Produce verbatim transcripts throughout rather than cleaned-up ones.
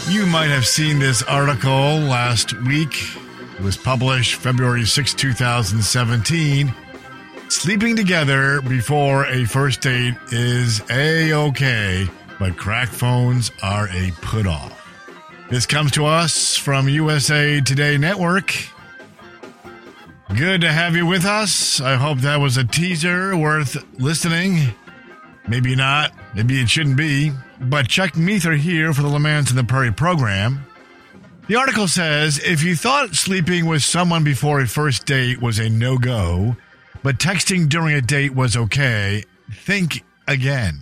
You might have seen this article last week. It was published February sixth, twenty seventeen. Sleeping together before a first date is A-okay, but crack phones are a put-off. This comes to us from U S A Today Network. Good to have you with us. I hope that was a teaser worth listening. Maybe not. Maybe it shouldn't be. But Chuck Meether here for the Lamans in the Prairie program. The article says, if you thought sleeping with someone before a first date was a no-go, but texting during a date was okay, think again.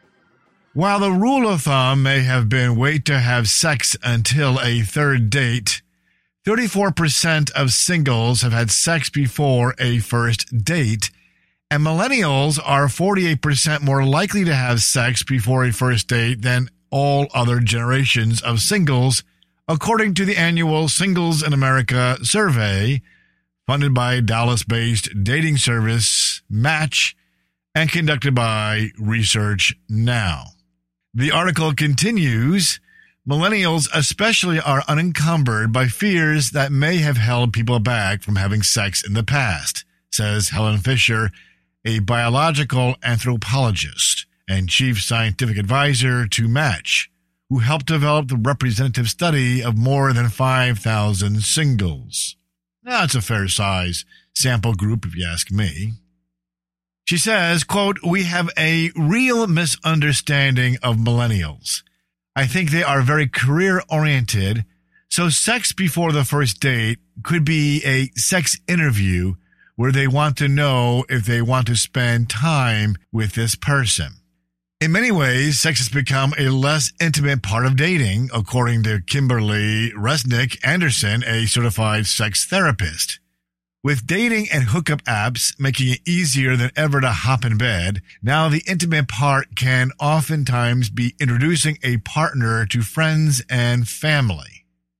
While the rule of thumb may have been wait to have sex until a third date, thirty-four percent of singles have had sex before a first date, and millennials are forty-eight percent more likely to have sex before a first date than all other generations of singles, according to the annual Singles in America survey, funded by Dallas-based dating service Match and conducted by Research Now. The article continues, millennials especially are unencumbered by fears that may have held people back from having sex in the past, says Helen Fisher, a biological anthropologist and chief scientific advisor to Match, who helped develop the representative study of more than five thousand singles. That's a fair size sample group, if you ask me. She says, quote, we have a real misunderstanding of millennials. I think they are very career-oriented, so sex before the first date could be a sex interview where they want to know if they want to spend time with this person. In many ways, sex has become a less intimate part of dating, according to Kimberly Resnick Anderson, a certified sex therapist. With dating and hookup apps making it easier than ever to hop in bed, now the intimate part can oftentimes be introducing a partner to friends and family.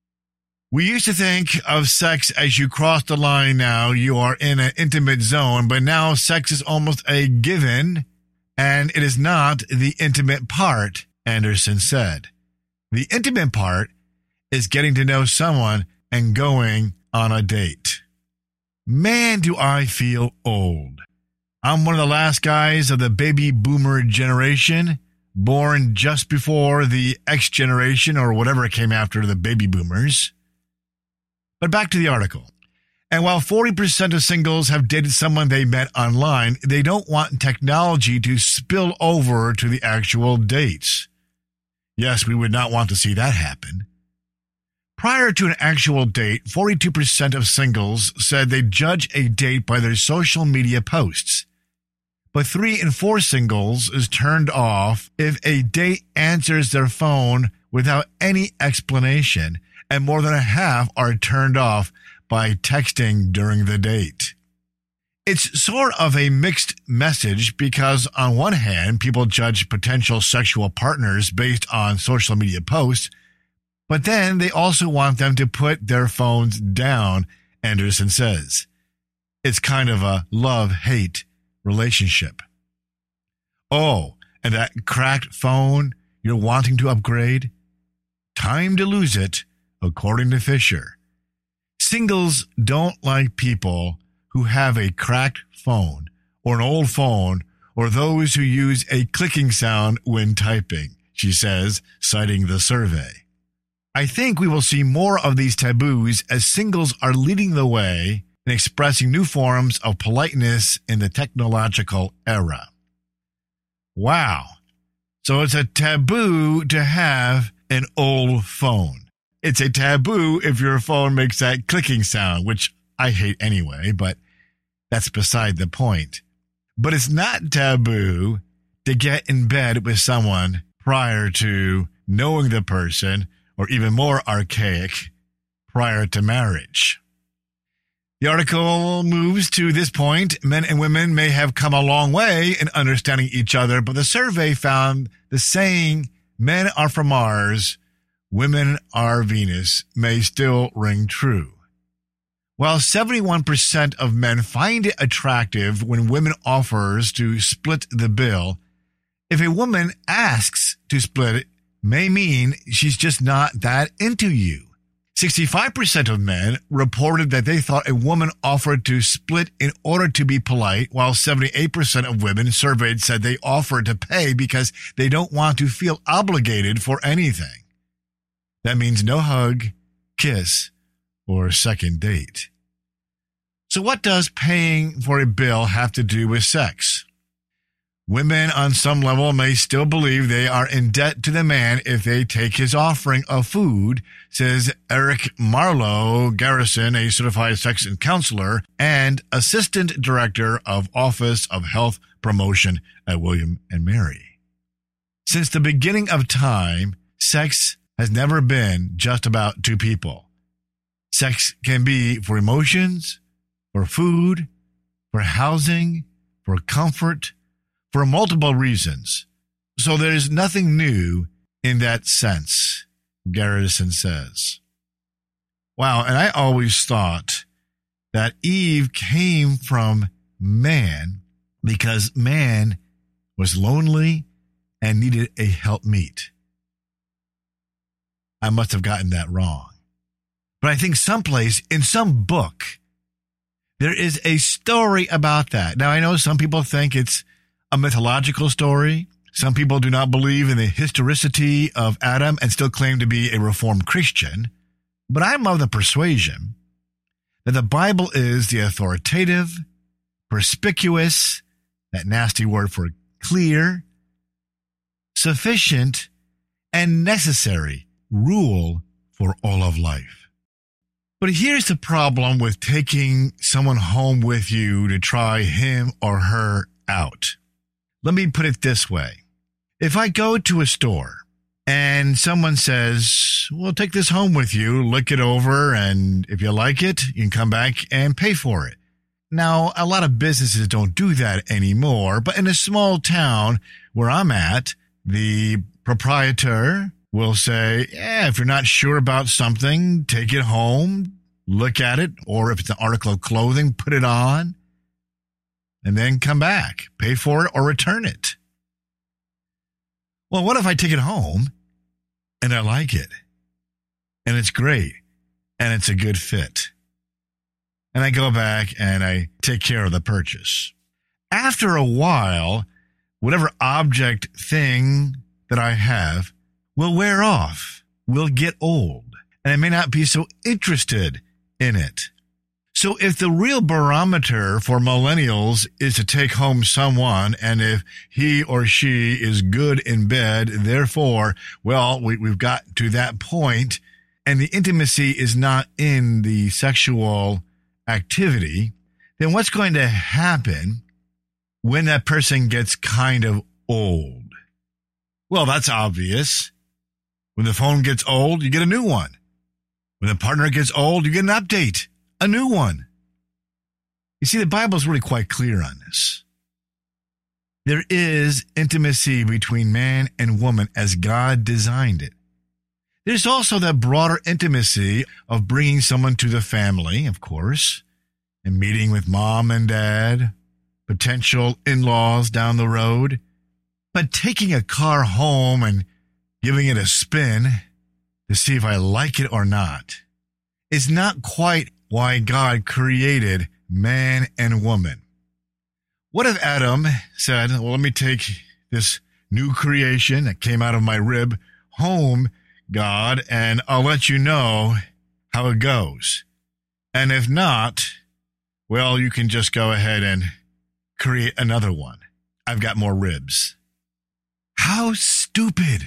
We used to think of sex as you cross the line now, you are in an intimate zone, but now sex is almost a given, and it is not the intimate part, Anderson said. The intimate part is getting to know someone and going on a date. Man, do I feel old. I'm one of the last guys of the baby boomer generation, born just before the X generation or whatever came after the baby boomers. But back to the article. And while forty percent of singles have dated someone they met online, they don't want technology to spill over to the actual dates. Yes, we would not want to see that happen. Prior to an actual date, forty-two percent of singles said they judge a date by their social media posts. But three in four singles is turned off if a date answers their phone without any explanation, and more than a half are turned off by texting during the date. It's sort of a mixed message because on one hand, people judge potential sexual partners based on social media posts, but then they also want them to put their phones down, Anderson says. It's kind of a love-hate relationship. Oh, and that cracked phone you're wanting to upgrade? Time to lose it, according to Fisher. Singles don't like people who have a cracked phone or an old phone or those who use a clicking sound when typing, she says, citing the survey. I think we will see more of these taboos as singles are leading the way in expressing new forms of politeness in the technological era. Wow. So it's a taboo to have an old phone. It's a taboo if your phone makes that clicking sound, which I hate anyway, but that's beside the point. But it's not taboo to get in bed with someone prior to knowing the person, or even more archaic, prior to marriage. The article moves to this point. Men and women may have come a long way in understanding each other, but the survey found the saying, men are from Mars, women are Venus, may still ring true. While seventy-one percent of men find it attractive when women offers to split the bill, if a woman asks to split it, may mean she's just not that into you. sixty-five percent of men reported that they thought a woman offered to split in order to be polite, while seventy-eight percent of women surveyed said they offered to pay because they don't want to feel obligated for anything. That means no hug, kiss, or second date. So what does paying for a bill have to do with sex? Women on some level may still believe they are in debt to the man if they take his offering of food, says Eric Marlowe Garrison, a certified sex counselor and assistant director of Office of Health Promotion at William and Mary. Since the beginning of time, sex has never been just about two people. Sex can be for emotions, for food, for housing, for comfort, for multiple reasons. So there is nothing new in that sense, Garrison says. Wow, and I always thought that Eve came from man because man was lonely and needed a helpmeet. I must have gotten that wrong. But I think someplace in some book, there is a story about that. Now, I know some people think it's a mythological story. Some people do not believe in the historicity of Adam and still claim to be a Reformed Christian. But I'm of the persuasion that the Bible is the authoritative, perspicuous, that nasty word for clear, sufficient, and necessary rule for all of life. But here's the problem with taking someone home with you to try him or her out. Let me put it this way. If I go to a store and someone says, well, take this home with you, look it over, and if you like it, you can come back and pay for it. Now, a lot of businesses don't do that anymore, but in a small town where I'm at, the proprietor will say, yeah, if you're not sure about something, take it home, look at it, or if it's an article of clothing, put it on, and then come back, pay for it, or return it. Well, what if I take it home and I like it, and it's great, and it's a good fit, and I go back and I take care of the purchase? After a while, whatever object thing that I have will wear off, will get old, and I may not be so interested in it. So if the real barometer for millennials is to take home someone, and if he or she is good in bed, therefore, well, we, we've got to that point, and the intimacy is not in the sexual activity, then what's going to happen when that person gets kind of old? Well, that's obvious. When the phone gets old, you get a new one. When the partner gets old, you get an update, a new one. You see, the Bible is really quite clear on this. There is intimacy between man and woman as God designed it. There's also that broader intimacy of bringing someone to the family, of course, and meeting with mom and dad, potential in-laws down the road. But taking a car home and giving it a spin to see if I like it or not is not quite why God created man and woman. What if Adam said, well, let me take this new creation that came out of my rib home, God, and I'll let you know how it goes. And if not, well, you can just go ahead and create another one. I've got more ribs. How stupid.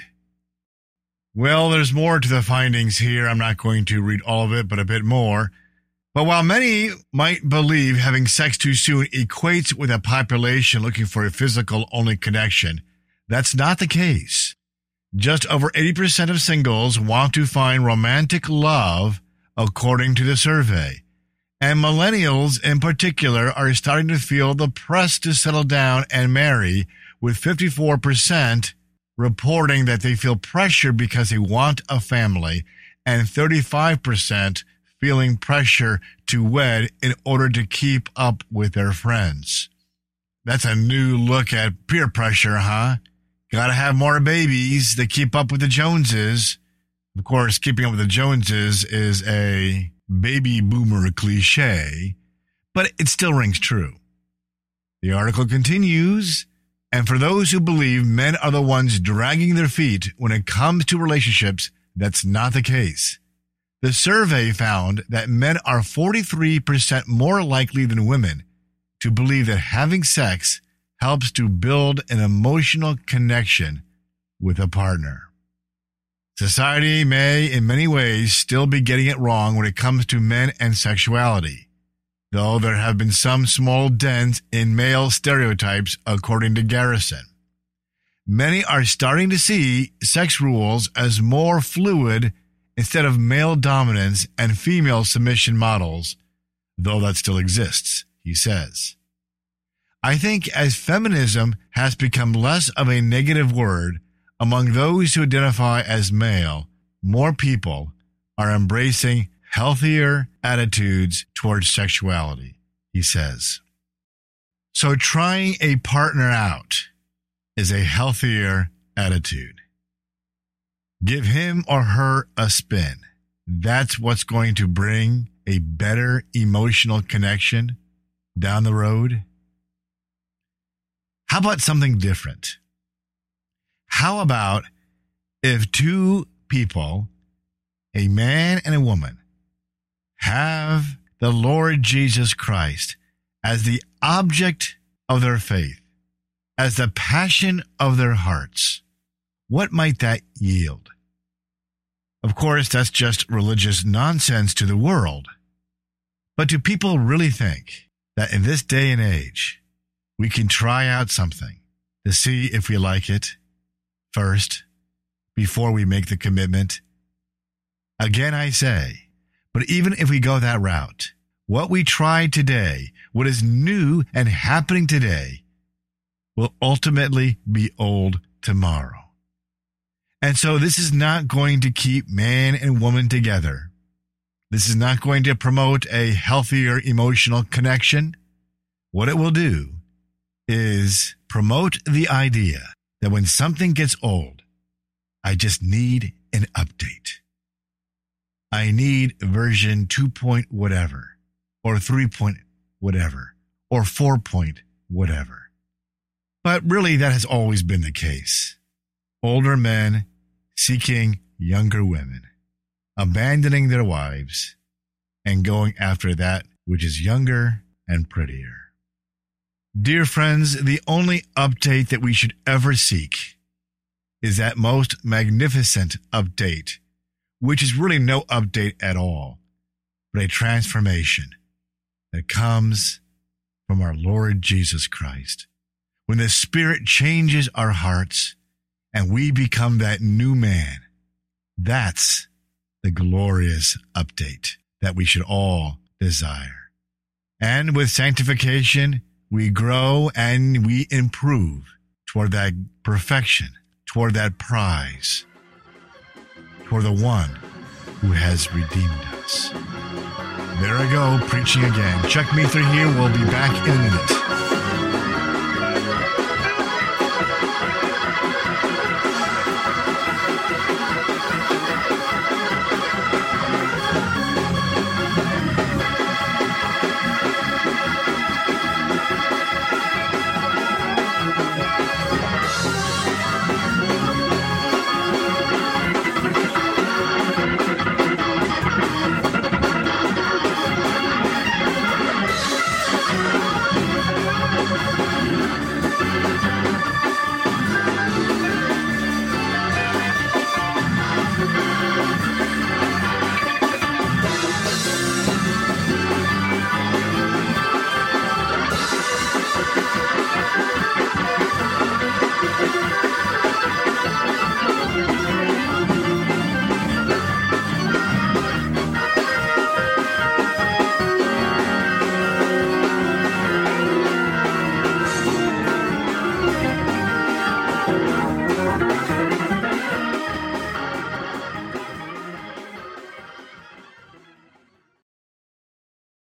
Well, there's more to the findings here. I'm not going to read all of it, but a bit more. But while many might believe having sex too soon equates with a population looking for a physical-only connection, that's not the case. Just over eighty percent of singles want to find romantic love, according to the survey. And millennials in particular are starting to feel the press to settle down and marry, with fifty-four percent reporting that they feel pressure because they want a family, and thirty-five percent feeling pressure to wed in order to keep up with their friends. That's a new look at peer pressure, huh? Gotta have more babies to keep up with the Joneses. Of course, keeping up with the Joneses is a baby boomer cliche, but it still rings true. The article continues, and for those who believe men are the ones dragging their feet when it comes to relationships, that's not the case. The survey found that men are forty-three percent more likely than women to believe that having sex helps to build an emotional connection with a partner. Society may, in many ways, still be getting it wrong when it comes to men and sexuality, though there have been some small dents in male stereotypes, according to Garrison. Many are starting to see sex rules as more fluid instead of male dominance and female submission models, though that still exists, he says. I think as feminism has become less of a negative word among those who identify as male, more people are embracing healthier attitudes towards sexuality, he says. So trying a partner out is a healthier attitude. Give him or her a spin. That's what's going to bring a better emotional connection down the road. How about something different? How about if two people, a man and a woman, have the Lord Jesus Christ as the object of their faith, as the passion of their hearts? What might that yield? Of course, that's just religious nonsense to the world. But do people really think that in this day and age, we can try out something to see if we like it first before we make the commitment? Again, I say, but even if we go that route, what we try today, what is new and happening today, will ultimately be old tomorrow. And so this is not going to keep man and woman together. This is not going to promote a healthier emotional connection. What it will do is promote the idea that when something gets old, I just need an update. I need version two point whatever, or three point whatever, or four point whatever. But really, that has always been the case. Older men seeking younger women, abandoning their wives, and going after that which is younger and prettier. Dear friends, the only update that we should ever seek is that most magnificent update, which is really no update at all, but a transformation that comes from our Lord Jesus Christ. When the Spirit changes our hearts and we become that new man, that's the glorious update that we should all desire. And with sanctification, we grow and we improve toward that perfection, toward that prize, toward the one who has redeemed us. There I go, preaching again. Chuck Mather here. We'll be back in a minute.